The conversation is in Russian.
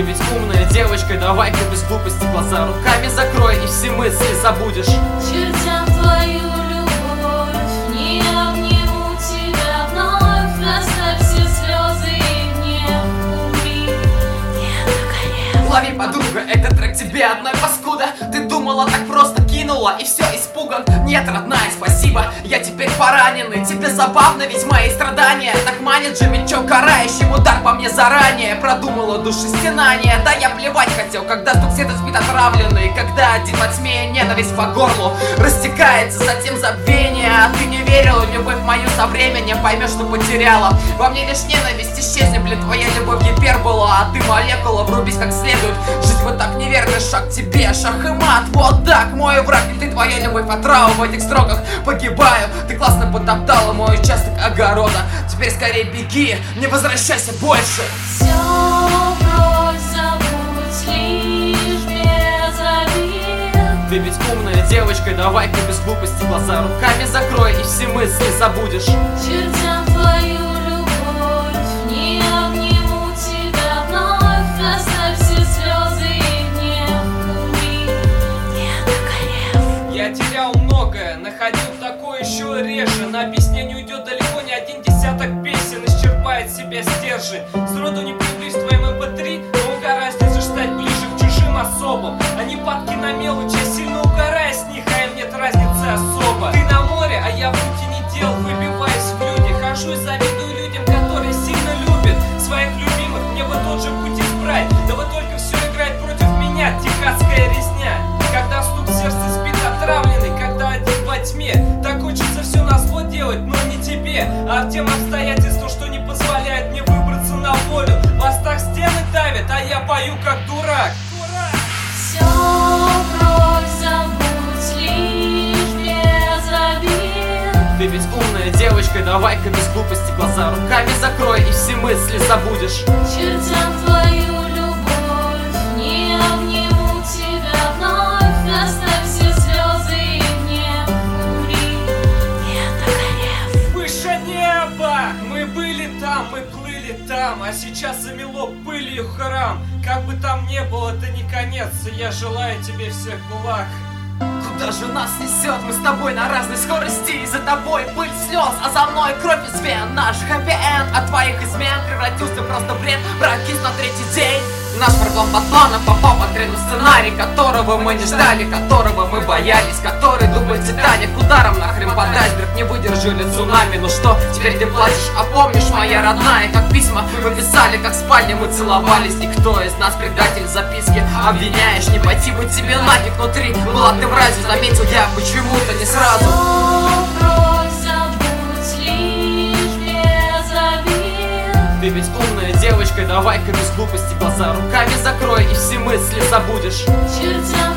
Ты ведь умная девочка, давай-ка без глупости глаза руками закрой и все мысли забудешь. Чертям твою любовь, не обниму тебя вновь. Оставь все слезы и гнев, умри, нет, наконец. Лови, подруга, этот трек тебе одной, паскуда. Ты думала, так просто кинула и все, испуган. Нет, родная, спасибо, я теперь пораненный. Тебе забавно, ведь мои страдания так манят же мечом карающим. Удар по мне заранее, продумала душестенание. Да я плевать хотел, когда стук света спит отравленный. Когда один во тьме ненависть по горлу растекается, затем забвение. А ты не верила в любовь мою со временем, поймешь, что потеряла. Во мне лишь ненависть, исчезнет, блин, твоя любовь гипербола. А ты молекула, врубись как следует. Жизнь вот так неверный шаг к тебе, шаг и мат. Вот так, мой враг, и ты, твоя любовь отрава. В этих строках погибаю. Ты классно потоптала мой участок огорода. Теперь скорее беги, не возвращайся больше. Все брось, забудь, лишь без обид. Ты ведь умная девочка, давай-ка без глупости глаза руками закрой и все мысли забудешь. Чертям твою любовь, не обниму тебя вновь. Оставь все слезы и гнев, умри, нет, наконец. Я терял многое, находил такое еще реже. На объяснение уйдет далеко не один десяток песен. Исчерпает себя стержень. Сроду не появлюсь в твоем mp3, но угораздило стать ближе к чужим особам. Они падки на мелочь, я сильно угораю с них, а им нет разницы особо. Ты на море, а я в пути не дел, выбиваюсь в люди. Хожу и завидую людям, которые сильно любят своих любимых. Мне бы тот же путь избрать, да вот только все играет против меня, техасская резня. Когда стук в сердце спит отравленный, когда один во тьме, так хочется все назло делать, но не тебе, а тем обстоятельствам, что не позволяют мне выбраться на волю. Вас так стены давят, а я пою как дурак. Все брось, забудь, лишь без обид. Ты ведь умная девочка, давай-ка без глупости глаза руками закрой и все мысли забудешь. Чертям твою любовь, не обниму тебя вновь. Оставь все слезы и гнев, умри, нет, наконец. Выше неба! Мы были там, мы плыли там, а сейчас замело пылью храм. Как бы там ни было, это не конец, и я желаю тебе всех благ. Куда же нас несет? Мы с тобой на разной скорости. И за тобой пыль слез, а за мной кровь из вен. Наш хэппи-энд от твоих измен превратился просто в бред. Прокис на третий день. Наш врагом под планом попал под тренный сценарий, которого мы не ждали, которого мы боялись, который дубль Титаник ударом нахрен под айсберг не выдержали цунами. Ну что, теперь ты плачешь, а помнишь, моя родная, как письма мы писали, как в спальне мы целовались. Никто из нас предатель записки обвиняешь, не пойти быть тебе нафиг внутри. Была ты в разе, заметил я почему-то не сразу. Все брось, забудь, лишь без обид. Ты ведь умная девочка, давай-ка без глупости глаза руками закрой и все мысли забудешь. Чертям